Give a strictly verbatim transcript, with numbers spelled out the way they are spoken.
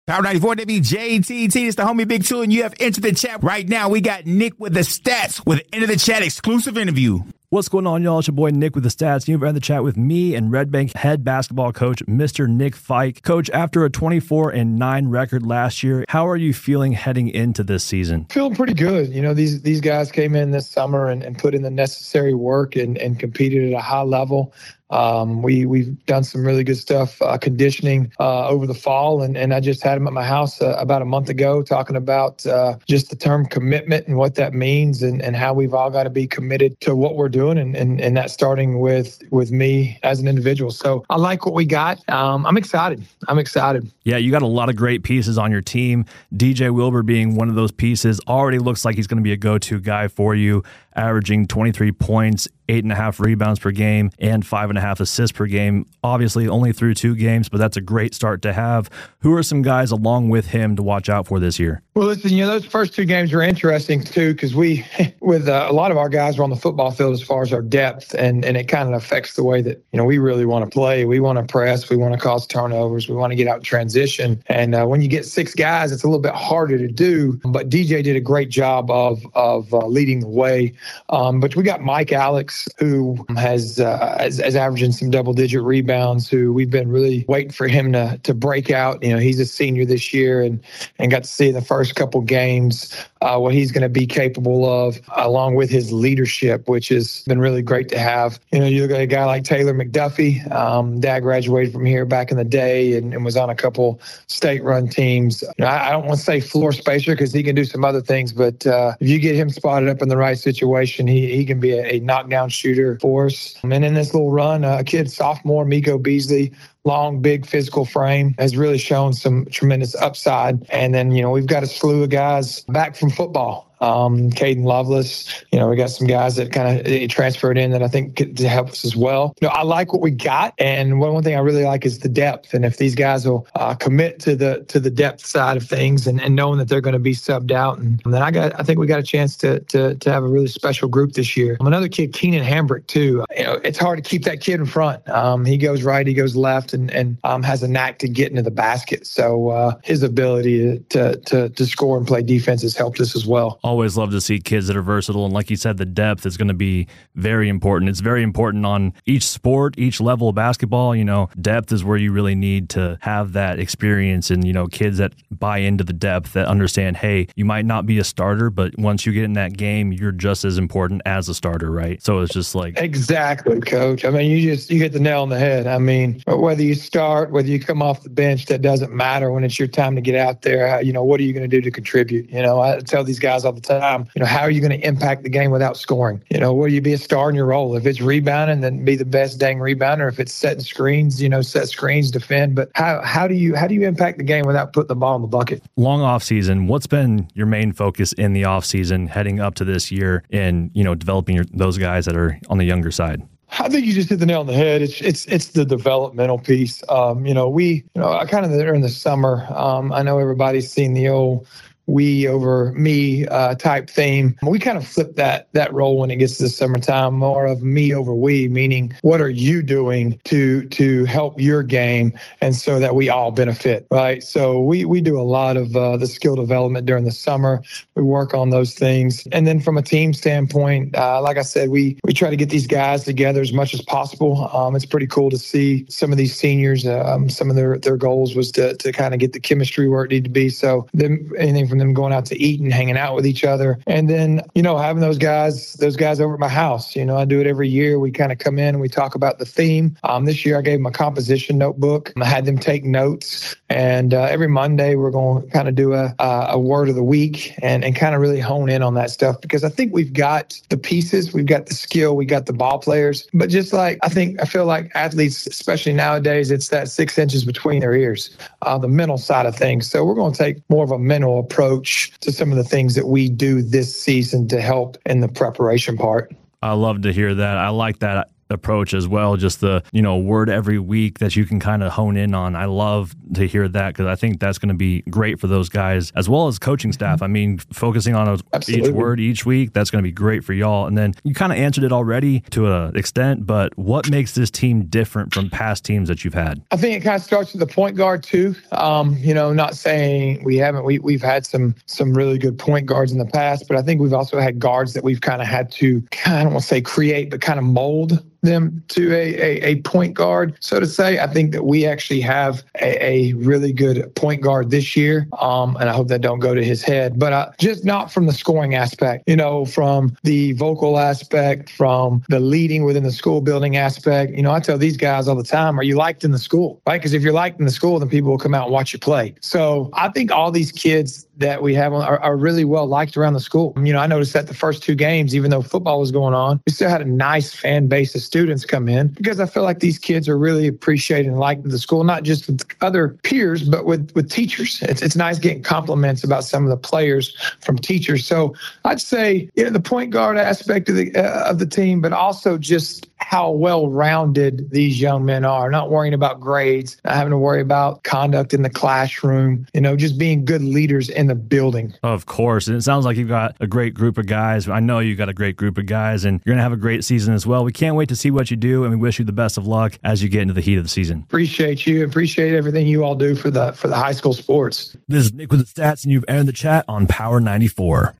Power ninety-four W J T T. It's the homie Big Two, and you have entered the chat right now. We got Nick with the stats with Enter the Chat exclusive interview. What's going on, y'all? It's your boy Nick with the stats. You've had the chat with me and Red Bank head basketball coach, Mister Nick Fike. Coach, after a twenty-four and nine record last year, how are you feeling heading into this season? Feeling pretty good. You know, these these guys came in this summer and, and put in the necessary work and, and competed at a high level. Um, we, we've done some really good stuff, uh, conditioning uh, over the fall, and, and I just had him at my house uh, about a month ago talking about uh, just the term commitment and what that means and, and how we've all got to be committed to what we're doing, and, and, and that's starting with, with me as an individual. So I like what we got. Um, I'm excited. I'm excited. Yeah, you got a lot of great pieces on your team. D J Wilbur being one of those pieces already looks like he's going to be a go-to guy for you, averaging twenty-three points, eight and a half rebounds per game, and five and a half assists per game. Obviously, only through two games, but that's a great start to have. Who are some guys along with him to watch out for this year? Well, listen, you know, those first two games are interesting too, because we, with uh, a lot of our guys are on the football field as far as our depth, and, and it kind of affects the way that, you know, we really want to play. We want to press. We want to cause turnovers. We want to get out in transition. And uh, when you get six guys, it's a little bit harder to do. But D J did a great job of, of uh, leading the way. Um, but we got Mike Alex, who has, uh, is, is averaging some double-digit rebounds, who we've been really waiting for him to to break out. You know, he's a senior this year and, and got to see in the first couple games uh, what he's going to be capable of, along with his leadership, which has been really great to have. You know, you look at a guy like Taylor McDuffie. Um, Dad graduated from here back in the day and, and was on a couple state-run teams. You know, I, I don't want to say floor spacer because he can do some other things, but uh, if you get him spotted up in the right situation, he, he can be a, a knockdown shooter for us. And in this little run, a kid, sophomore, Miko Beasley, long, big physical frame, has really shown some tremendous upside. And then, you know, we've got a slew of guys back from football. Um, Caden Lovelace, you know, we got some guys that kind of transferred in that I think could help us as well. You know, I like what we got, and one, one thing I really like is the depth. And if these guys will uh, commit to the to the depth side of things, and, and knowing that they're going to be subbed out, and, and then I got, I think we got a chance to to to have a really special group this year. Another kid, Keenan Hambrick, too. You know, it's hard to keep that kid in front. Um, he goes right, he goes left, and and um, has a knack to get into the basket. So uh, his ability to, to to score and play defense has helped us as well. Always love to see kids that are versatile, and like you said, the depth is going to be very important. It's very important on each sport, each level of basketball. You know, depth is where you really need to have that experience, and, you know, kids that buy into the depth, that understand, hey, you might not be a starter, but once you get in that game, you're just as important as a starter, right? So it's just like... Exactly, Coach. I mean, you just, you hit the nail on the head. I mean, whether you start, whether you come off the bench, that doesn't matter. When it's your time to get out there, you know, what are you going to do to contribute? You know, I tell these guys all the time, you know, how are you going to impact the game without scoring? You know, will you be a star in your role? If it's rebounding, then be the best dang rebounder. If it's setting screens, you know, set screens, defend. But how how do you how do you impact the game without putting the ball in the bucket? Long off season. What's been your main focus in the off season heading up to this year, and, you know, developing your, those guys that are on the younger side? I think you just hit the nail on the head. It's it's it's the developmental piece. Um, you know, we you know kind of during the summer. Um, I know everybody's seen the old we over me uh, type theme. We kind of flip that that role when it gets to the summertime, more of me over we, meaning what are you doing to to help your game, and so that we all benefit, right? So we we do a lot of uh, the skill development during the summer. We work on those things, and then from a team standpoint, uh, like I said, we we try to get these guys together as much as possible. Um, it's pretty cool to see some of these seniors. Um, some of their their goals was to to kind of get the chemistry where it needed to be. So them anything from them going out to eat and hanging out with each other. And then, you know, having those guys, those guys over at my house. You know, I do it every year. We kind of come in and we talk about the theme. Um, this year I gave them a composition notebook. I had them take notes. And uh, every Monday we're going to kind of do a, a word of the week and, and kind of really hone in on that stuff, because I think we've got the pieces, we've got the skill, we got the ball players. But just like, I think, I feel like athletes, especially nowadays, it's that six inches between their ears, uh, the mental side of things. So we're going to take more of a mental approach to some of the things that we do this season to help in the preparation part. I love to hear that. I like that. approach as well. Just the, you know, word every week that you can kind of hone in on. I love to hear that because I think that's going to be great for those guys as well as coaching staff. I mean, focusing on a, each word each week, that's going to be great for y'all. And then you kind of answered it already to an extent, but what makes this team different from past teams that you've had? I think it kind of starts with the point guard too. Um, you know, not saying we haven't, we, we've had some, some really good point guards in the past, but I think we've also had guards that we've kind of had to, I don't want to say create, but kind of mold them to a, a, a point guard, so to say. I think that we actually have a, a really good point guard this year, um, and I hope that don't go to his head, but uh, just not from the scoring aspect, you know, from the vocal aspect, from the leading within the school building aspect. You know, I tell these guys all the time, are you liked in the school, right? Because if you're liked in the school, then people will come out and watch you play. So I think all these kids that we have are, are really well liked around the school. You know, I noticed that the first two games, even though football was going on, we still had a nice fan base of students come in because I feel like these kids are really appreciated and liked in the school, not just with other peers, but with, with teachers. It's, it's nice getting compliments about some of the players from teachers. So I'd say, you know, the point guard aspect of the, uh, of the team, but also just how well-rounded these young men are, not worrying about grades, not having to worry about conduct in the classroom, you know, just being good leaders in the building. Of course. And it sounds like you've got a great group of guys. I know you've got a great group of guys, and you're going to have a great season as well. We can't wait to see what you do, and we wish you the best of luck as you get into the heat of the season. Appreciate you. Appreciate everything you all do for the for the high school sports. This is Nick with the Stats, and you've earned the chat on Power ninety-four.